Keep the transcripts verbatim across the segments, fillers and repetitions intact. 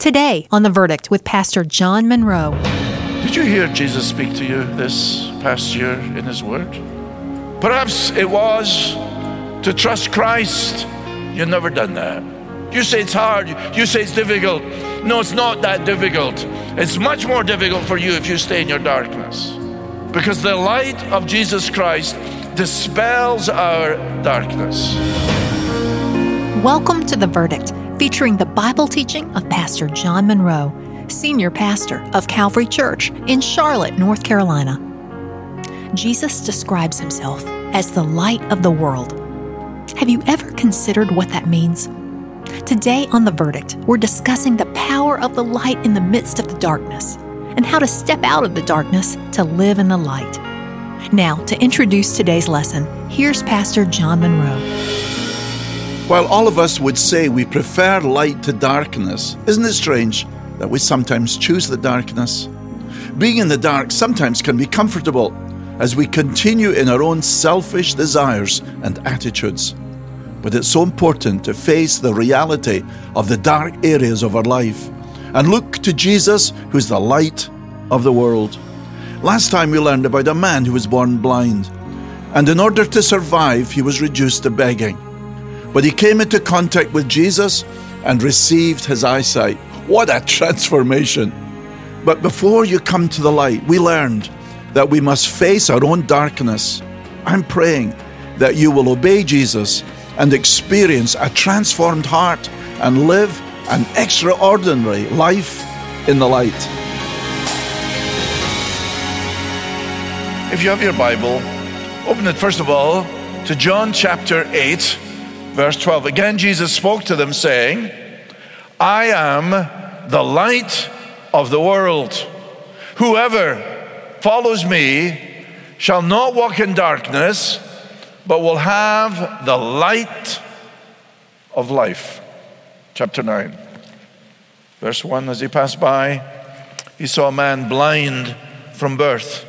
Today on The Verdict with Pastor John Monroe. Did you hear Jesus speak to you this past year in His Word? Perhaps it was to trust Christ. You've never done that. You say it's hard. You say it's difficult. No, it's not that difficult. It's much more difficult for you if you stay in your darkness. Because the light of Jesus Christ dispels our darkness. Welcome to The Verdict, featuring the Bible teaching of Pastor John Monroe, Senior Pastor of Calvary Church in Charlotte, North Carolina. Jesus describes Himself as the light of the world. Have you ever considered what that means? Today on The Verdict, we're discussing the power of the light in the midst of the darkness and how to step out of the darkness to live in the light. Now, to introduce today's lesson, here's Pastor John Monroe. While all of us would say we prefer light to darkness, isn't it strange that we sometimes choose the darkness? Being in the dark sometimes can be comfortable as we continue in our own selfish desires and attitudes. But it's so important to face the reality of the dark areas of our life and look to Jesus, who's the light of the world. Last time we learned about a man who was born blind, and in order to survive, he was reduced to begging. But he came into contact with Jesus and received his eyesight. What a transformation! But before you come to the light, we learned that we must face our own darkness. I'm praying that you will obey Jesus and experience a transformed heart and live an extraordinary life in the light. If you have your Bible, open it first of all to John chapter eight, verse twelve. Again, Jesus spoke to them saying, I am the light of the world. Whoever follows me shall not walk in darkness, but will have the light of life. Chapter nine, verse one. As he passed by, he saw a man blind from birth.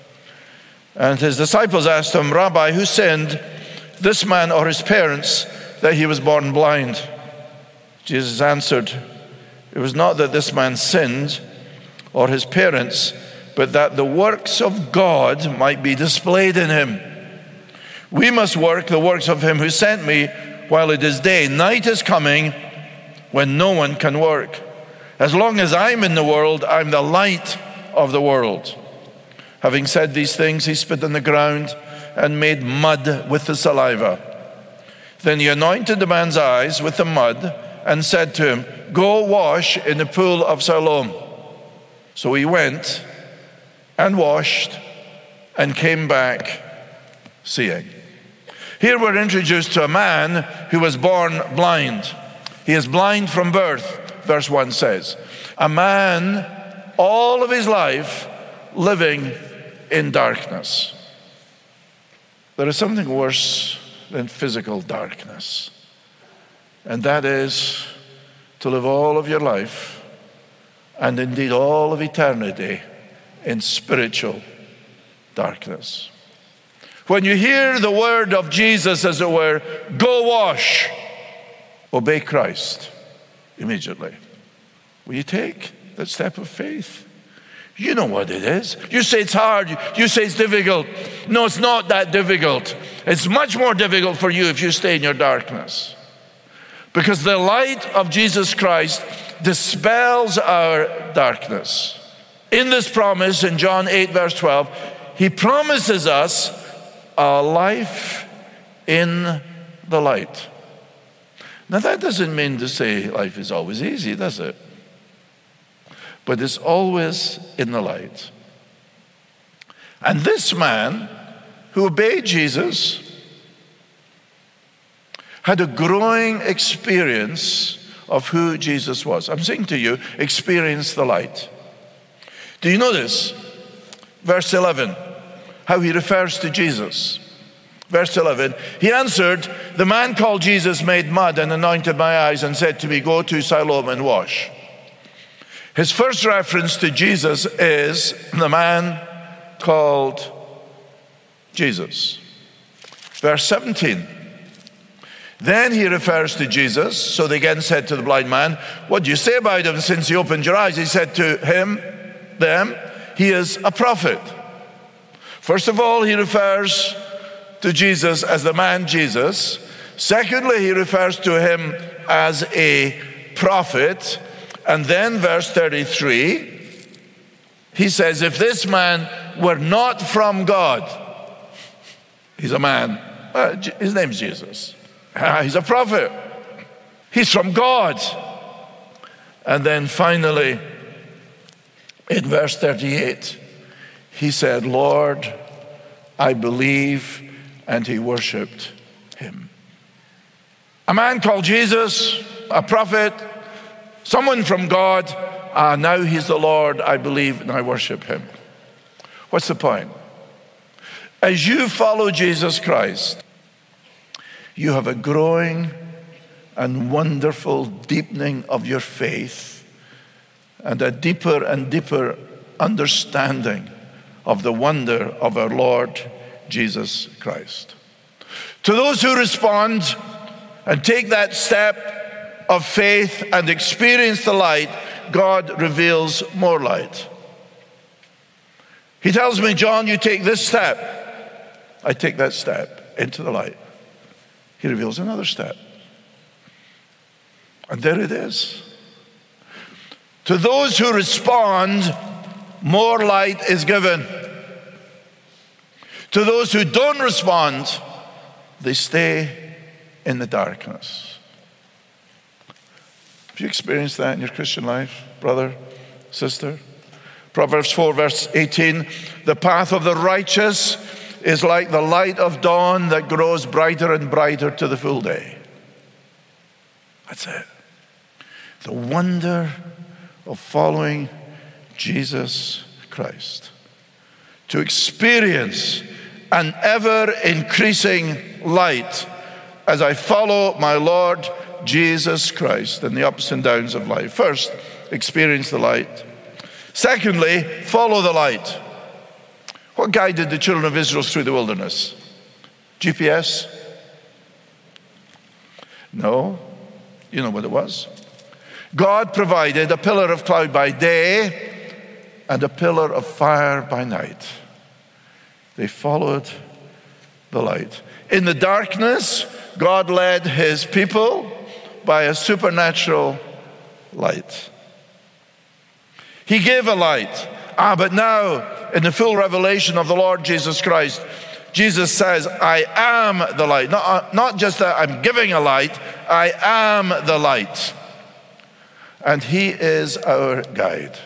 And his disciples asked him, Rabbi, who sinned, this man or his parents, that he was born blind? Jesus answered, it was not that this man sinned or his parents, but that the works of God might be displayed in him. We must work the works of him who sent me while it is day. Night is coming when no one can work. As long as I'm in the world, I'm the light of the world. Having said these things, he spit on the ground and made mud with the saliva. Then he anointed the man's eyes with the mud and said to him, go wash in the pool of Siloam. So he went and washed and came back seeing. Here we're introduced to a man who was born blind. He is blind from birth, verse one says. A man all of his life living in darkness. There is something worse than physical darkness, and that is to live all of your life and indeed all of eternity in spiritual darkness. When you hear the word of Jesus, as it were, go wash, obey Christ immediately. Will you take that step of faith? You know what it is. You say it's hard. You say it's difficult. No, it's not that difficult. It's much more difficult for you if you stay in your darkness. Because the light of Jesus Christ dispels our darkness. In this promise, in John eight, verse twelve, He promises us a life in the light. Now, that doesn't mean to say life is always easy, does it? But it's always in the light. And this man who obeyed Jesus had a growing experience of who Jesus was. I'm saying to you, experience the light. Do you notice verse eleven, how he refers to Jesus? Verse eleven, he answered, the man called Jesus made mud and anointed my eyes and said to me, go to Siloam and wash. His first reference to Jesus is the man called Jesus. Verse seventeen, Then he refers to Jesus. So they again said to the blind man, what do you say about him since he opened your eyes? He said to him, them, he is a prophet. First of all, he refers to Jesus as the man Jesus. Secondly, he refers to him as a prophet. And then verse thirty-three, he says, if this man were not from God, he's a man, uh, his name's Jesus. Uh, he's a prophet. He's from God. And then finally, in verse thirty-eight, he said, Lord, I believe, and he worshiped him. A man called Jesus, a prophet, someone from God, uh, now he's the Lord, I believe, and I worship him. What's the point? As you follow Jesus Christ, you have a growing and wonderful deepening of your faith and a deeper and deeper understanding of the wonder of our Lord Jesus Christ. To those who respond and take that step of faith and experience the light, God reveals more light. He tells me, John, you take this step. I take that step into the light. He reveals another step. And there it is. To those who respond, more light is given. To those who don't respond, they stay in the darkness. Have you experienced that in your Christian life, brother, sister? Proverbs four, verse eighteen, the path of the righteous is like the light of dawn that grows brighter and brighter to the full day. That's it. The wonder of following Jesus Christ. To experience an ever-increasing light as I follow my Lord Jesus Christ in the ups and downs of life. First, experience the light. Secondly, follow the light. What guided the children of Israel through the wilderness? G P S? No. You know what it was. God provided a pillar of cloud by day and a pillar of fire by night. They followed the light. In the darkness, God led his people by a supernatural light. He gave a light. Ah, but now, in the full revelation of the Lord Jesus Christ, Jesus says, I am the light. Not, not just that I'm giving a light, I am the light. And he is our guide.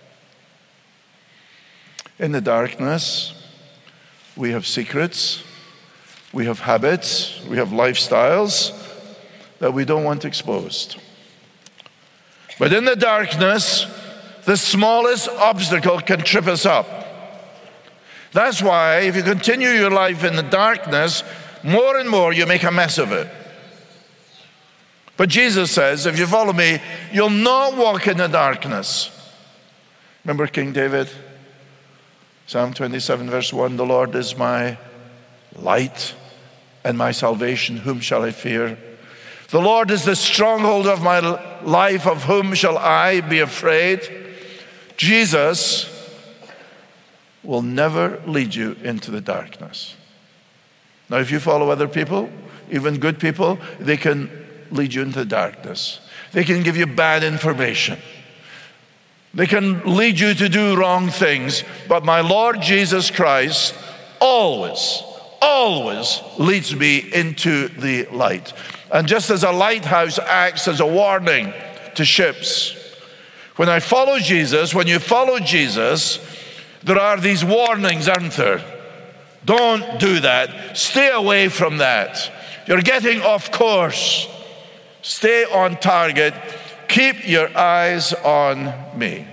In the darkness, we have secrets, we have habits, we have lifestyles that we don't want exposed. But in the darkness, the smallest obstacle can trip us up. That's why if you continue your life in the darkness, more and more you make a mess of it. But Jesus says, if you follow me, you'll not walk in the darkness. Remember King David? Psalm twenty-seven, verse one, the Lord is my light and my salvation. Whom shall I fear? The Lord is the stronghold of my life. Of whom shall I be afraid? Jesus will never lead you into the darkness. Now, if you follow other people, even good people, they can lead you into the darkness. They can give you bad information. They can lead you to do wrong things. But my Lord Jesus Christ always, always leads me into the light. And just as a lighthouse acts as a warning to ships, when I follow Jesus, when you follow Jesus, there are these warnings, aren't there? Don't do that. Stay away from that. You're getting off course. Stay on target. Keep your eyes on me.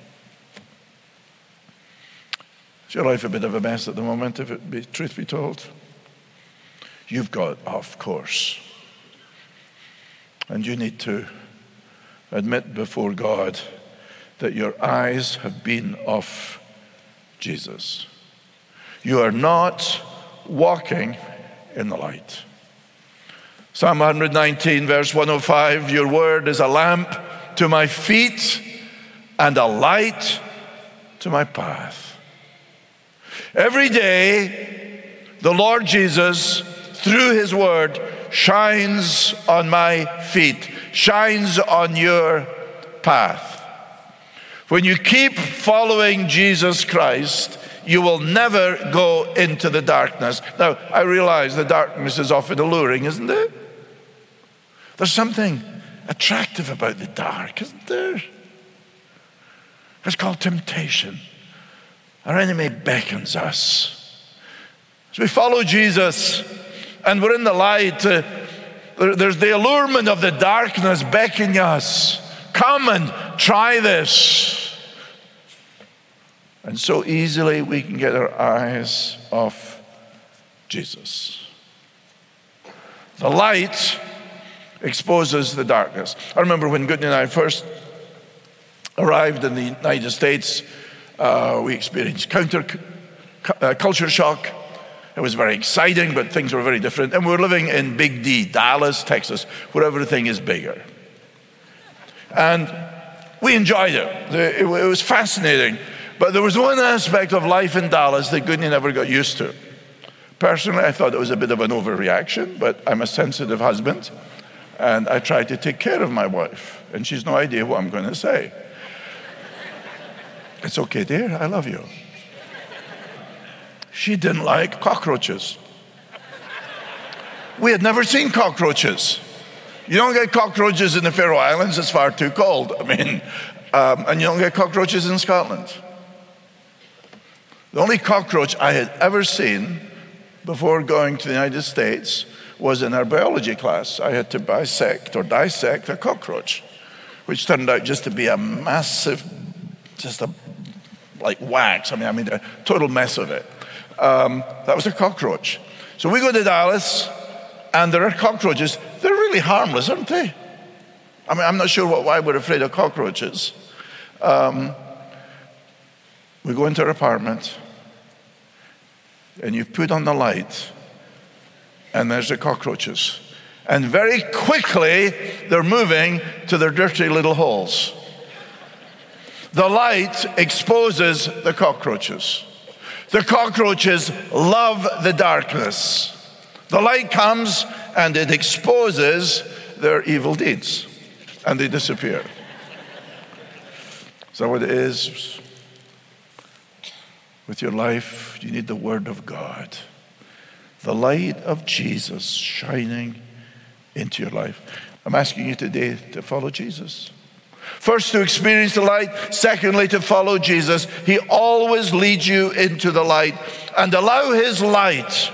Is your life a bit of a mess at the moment, if it be truth be told? You've got off course. And you need to admit before God that your eyes have been off Jesus. You are not walking in the light. Psalm one nineteen, verse one oh five, your word is a lamp to my feet and a light to my path. Every day, the Lord Jesus, through his word, shines on my feet, shines on your path. When you keep following Jesus Christ, you will never go into the darkness. Now, I realize the darkness is often alluring, isn't it? There's something attractive about the dark, isn't there? It's called temptation. Our enemy beckons us. As we follow Jesus and we're in the light, uh, there, there's the allurement of the darkness beckoning us. Come and try this. And so easily we can get our eyes off Jesus. The light exposes the darkness. I remember when Goodney and I first arrived in the United States, uh, we experienced counter uh, culture shock. It was very exciting, but things were very different. And we were living in Big D, Dallas, Texas, where everything is bigger. And we enjoyed it. It, it was fascinating. But there was one aspect of life in Dallas that Goodney never got used to. Personally, I thought it was a bit of an overreaction, but I'm a sensitive husband, and I try to take care of my wife, and she's no idea what I'm going to say. It's okay, dear, I love you. She didn't like cockroaches. We had never seen cockroaches. You don't get cockroaches in the Faroe Islands, it's far too cold. I mean, um, and you don't get cockroaches in Scotland. The only cockroach I had ever seen before going to the United States was in our biology class. I had to bisect or dissect a cockroach, which turned out just to be a massive, just a, like wax. I mean, I mean, a total mess of it. Um, that was a cockroach. So we go to Dallas, and there are cockroaches. They're really harmless, aren't they? I mean, I'm not sure what, why we're afraid of cockroaches. Um, we go into our apartment, and you put on the light, and there's the cockroaches. And very quickly, they're moving to their dirty little holes. The light exposes the cockroaches. The cockroaches love the darkness. The light comes and it exposes their evil deeds, and they disappear. Is that what it is? With your life, you need the Word of God. The light of Jesus shining into your life. I'm asking you today to follow Jesus. First, to experience the light. Secondly, to follow Jesus. He always leads you into the light. And allow His light,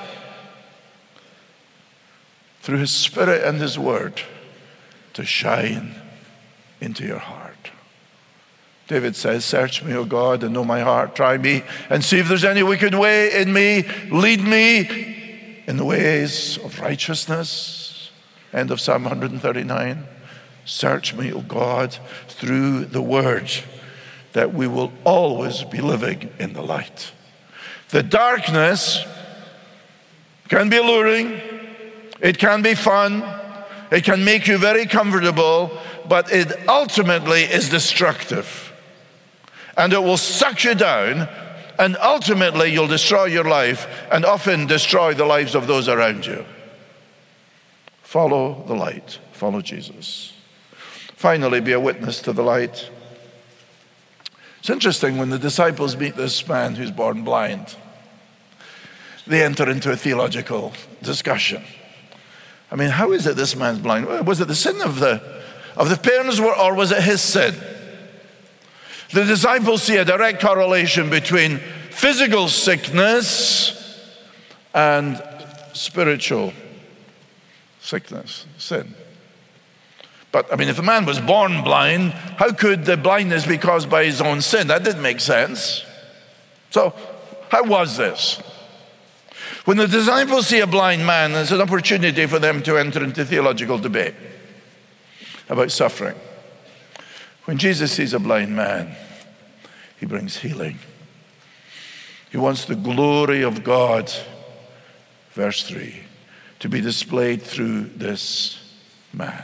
through His Spirit and His Word, to shine into your heart. David says, search me, O God, and know my heart. Try me and see if there's any wicked way in me. Lead me in the ways of righteousness. End of Psalm one thirty-nine. Search me, O God, through the Word, that we will always be living in the light. The darkness can be alluring. It can be fun. It can make you very comfortable, but it ultimately is destructive. And it will suck you down, and ultimately you'll destroy your life and often destroy the lives of those around you. Follow the light. Follow Jesus. Finally, be a witness to the light. It's interesting when the disciples meet this man who's born blind. They enter into a theological discussion. I mean, how is it this man's blind? Was it the sin of the, of the parents, or was it his sin? The disciples see a direct correlation between physical sickness and spiritual sickness, sin. But, I mean, if the man was born blind, how could the blindness be caused by his own sin? That didn't make sense. So, how was this? When the disciples see a blind man, there's an opportunity for them to enter into theological debate about suffering. When Jesus sees a blind man, He brings healing. He wants the glory of God, verse three, to be displayed through this man.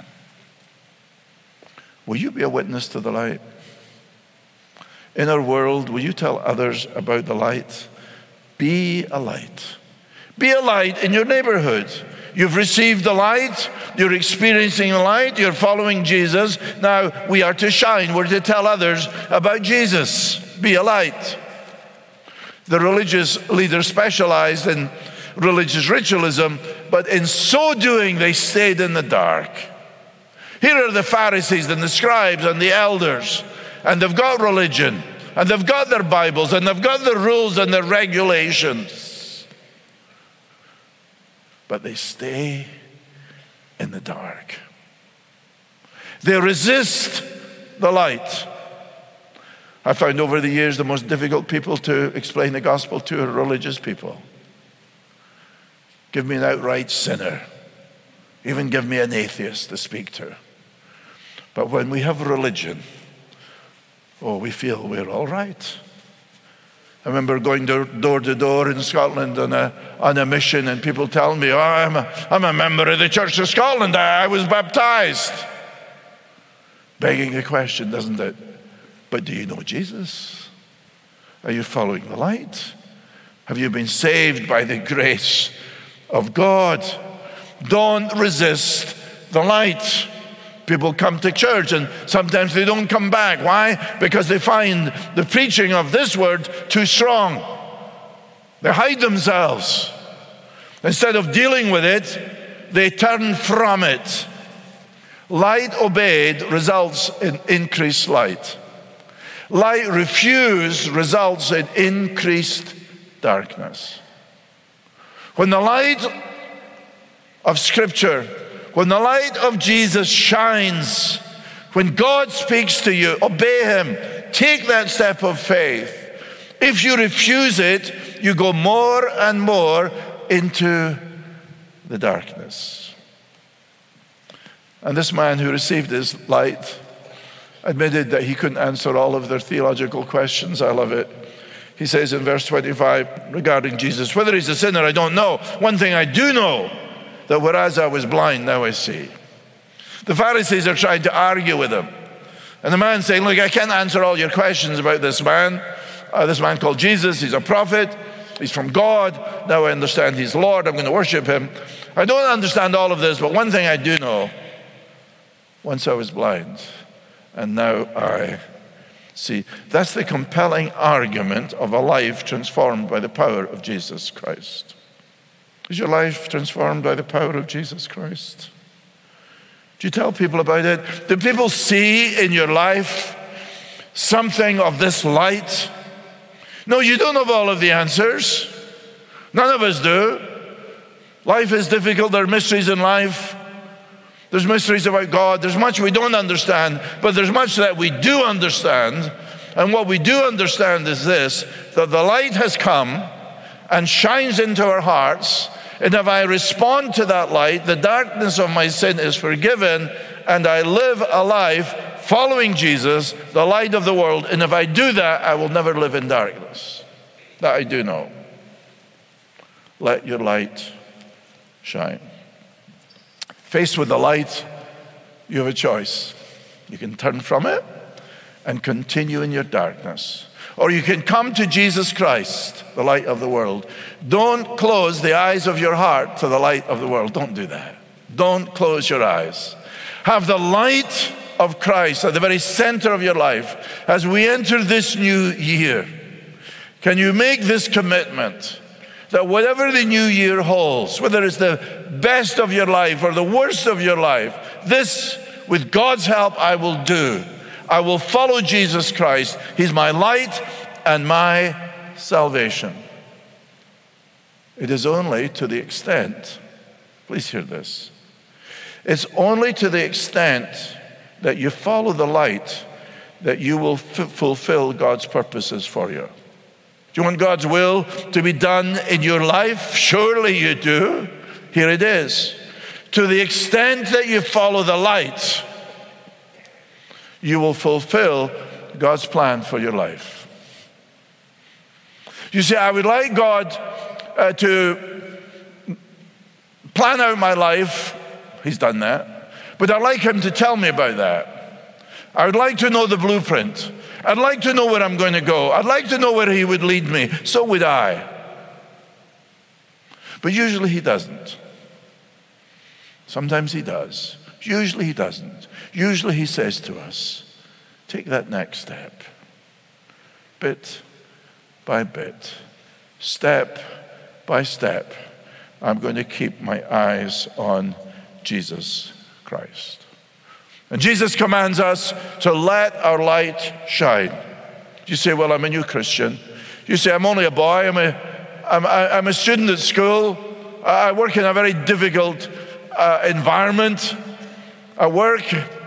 Will you be a witness to the light? In our world, will you tell others about the light? Be a light. Be a light in your neighborhood. You've received the light. You're experiencing the light. You're following Jesus. Now we are to shine. We're to tell others about Jesus. Be a light. The religious leaders specialized in religious ritualism, but in so doing, they stayed in the dark. Here are the Pharisees and the scribes and the elders, and they've got religion, and they've got their Bibles, and they've got their rules and their regulations. But they stay in the dark. They resist the light. I found over the years the most difficult people to explain the gospel to are religious people. Give me an outright sinner. Even give me an atheist to speak to. But when we have religion, oh, we feel we're all right. I remember going door, door to door in Scotland on a, on a mission, and people telling me, oh, I'm a, I'm a member of the Church of Scotland. I, I was baptized. Begging the question, doesn't it? But do you know Jesus? Are you following the light? Have you been saved by the grace of God? Don't resist the light. People come to church and sometimes they don't come back. Why? Because they find the preaching of this word too strong. They hide themselves. Instead of dealing with it, they turn from it. Light obeyed results in increased light. Light refused results in increased darkness. When the light of Scripture, when the light of Jesus shines, when God speaks to you, obey Him. Take that step of faith. If you refuse it, you go more and more into the darkness. And this man who received his light admitted that he couldn't answer all of their theological questions. I love it. He says in verse twenty-five regarding Jesus, whether he's a sinner, I don't know. One thing I do know, that whereas I was blind, now I see. The Pharisees are trying to argue with him. And the man's saying, look, I can't answer all your questions about this man. Uh, this man called Jesus, he's a prophet. He's from God. Now I understand he's Lord. I'm going to worship him. I don't understand all of this, but one thing I do know. Once I was blind, and now I see. That's the compelling argument of a life transformed by the power of Jesus Christ. Is your life transformed by the power of Jesus Christ? Do you tell people about it? Do people see in your life something of this light? No, you don't have all of the answers. None of us do. Life is difficult. There are mysteries in life. There's mysteries about God. There's much we don't understand, but there's much that we do understand. And what we do understand is this, that the light has come and shines into our hearts. And if I respond to that light, the darkness of my sin is forgiven, and I live a life following Jesus, the light of the world. And if I do that, I will never live in darkness. That I do know. Let your light shine. Faced with the light, you have a choice. You can turn from it and continue in your darkness. Or you can come to Jesus Christ, the light of the world. Don't close the eyes of your heart to the light of the world. Don't do that. Don't close your eyes. Have the light of Christ at the very center of your life. As we enter this new year, can you make this commitment that whatever the new year holds, whether it's the best of your life or the worst of your life, this, with God's help, I will do. I will follow Jesus Christ. He's my light and my salvation. It is only to the extent, please hear this, it's only to the extent that you follow the light that you will f- fulfill God's purposes for you. Do you want God's will to be done in your life? Surely you do. Here it is. To the extent that you follow the light, you will fulfill God's plan for your life. You see, I would like God uh, to plan out my life. He's done that. But I'd like him to tell me about that. I would like to know the blueprint. I'd like to know where I'm going to go. I'd like to know where he would lead me. So would I. But usually he doesn't. Sometimes he does. Usually he doesn't. Usually he says to us, take that next step. Bit by bit. Step by step. I'm going to keep my eyes on Jesus Christ. And Jesus commands us to let our light shine. You say, well, I'm a new Christian. You say, I'm only a boy. I'm a, I'm, I'm a student at school. I work in a very difficult uh, environment. I work.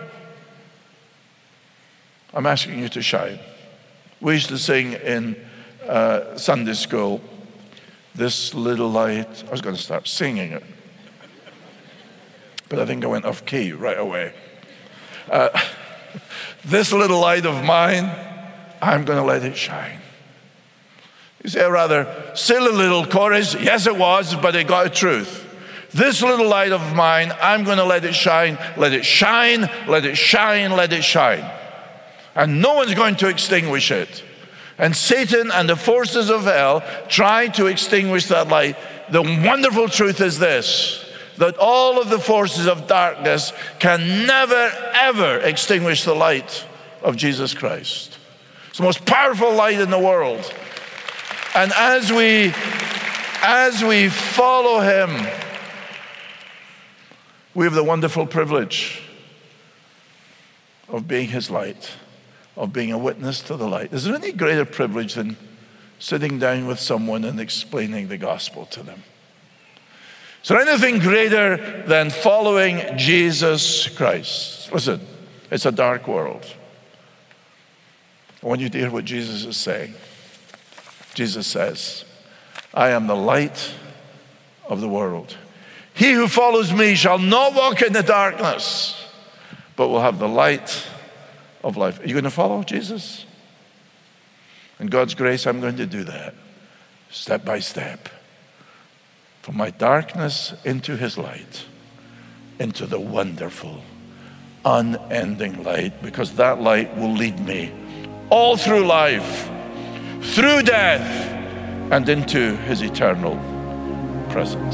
I'm asking you to shine. We used to sing in uh, Sunday school, this little light. I was going to start singing it, but I think I went off key right away. Uh, this little light of mine, I'm going to let it shine. You say a rather silly little chorus. Yes, it was, but it got a truth. This little light of mine, I'm going to let it shine. Let it shine, let it shine, let it shine. And no one's going to extinguish it. And Satan and the forces of hell try to extinguish that light. The wonderful truth is this, that all of the forces of darkness can never, ever extinguish the light of Jesus Christ. It's the most powerful light in the world. And as we, as we follow him, we have the wonderful privilege of being his light, of being a witness to the light. Is there any greater privilege than sitting down with someone and explaining the gospel to them? Is there anything greater than following Jesus Christ? Listen, it's a dark world. I want you to hear what Jesus is saying. Jesus says, I am the light of the world. He who follows me shall not walk in the darkness, but will have the light of life. Are you going to follow Jesus? In God's grace, I'm going to do that, step by step. From my darkness into his light, into the wonderful, unending light, because that light will lead me all through life, through death, and into his eternal presence.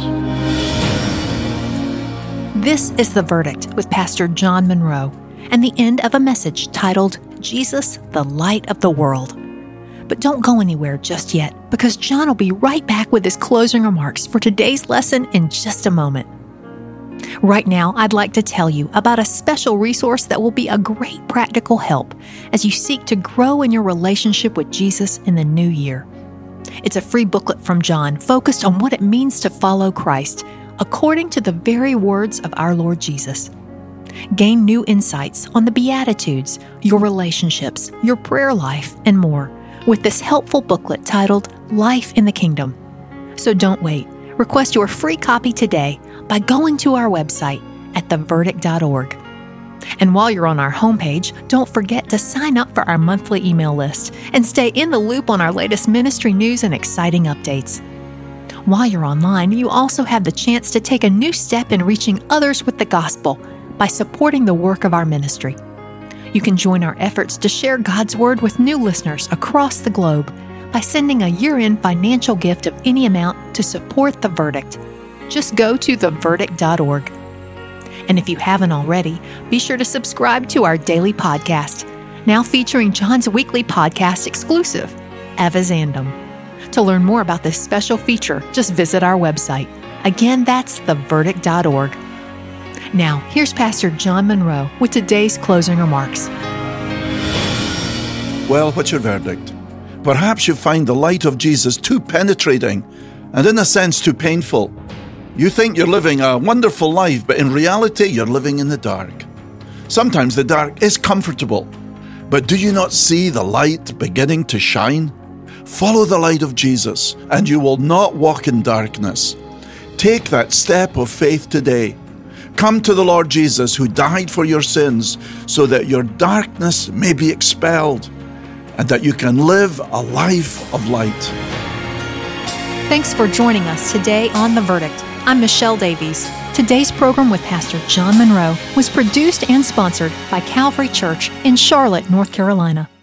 This is The Verdict with Pastor John Monroe, and the end of a message titled, Jesus, the Light of the World. But don't go anywhere just yet, because John will be right back with his closing remarks for today's lesson in just a moment. Right now, I'd like to tell you about a special resource that will be a great practical help as you seek to grow in your relationship with Jesus in the new year. It's a free booklet from John focused on what it means to follow Christ, according to the very words of our Lord Jesus. Gain new insights on the Beatitudes, your relationships, your prayer life, and more with this helpful booklet titled Life in the Kingdom. So don't wait. Request your free copy today by going to our website at the verdict dot org. And while you're on our homepage, don't forget to sign up for our monthly email list and stay in the loop on our latest ministry news and exciting updates. While you're online, you also have the chance to take a new step in reaching others with the gospel by supporting the work of our ministry. You can join our efforts to share God's Word with new listeners across the globe by sending a year-end financial gift of any amount to support The Verdict. Just go to the verdict dot org. And if you haven't already, be sure to subscribe to our daily podcast, now featuring John's weekly podcast exclusive, Avizandum. To learn more about this special feature, just visit our website. Again, that's the verdict dot org. Now, here's Pastor John Monroe with today's closing remarks. Well, what's your verdict? Perhaps you find the light of Jesus too penetrating and in a sense too painful. You think you're living a wonderful life, but in reality, you're living in the dark. Sometimes the dark is comfortable, but do you not see the light beginning to shine? Follow the light of Jesus, and you will not walk in darkness. Take that step of faith today. Come to the Lord Jesus, who died for your sins, so that your darkness may be expelled, and that you can live a life of light. Thanks for joining us today on The Verdict. I'm Michelle Davies. Today's program with Pastor John Monroe was produced and sponsored by Calvary Church in Charlotte, North Carolina.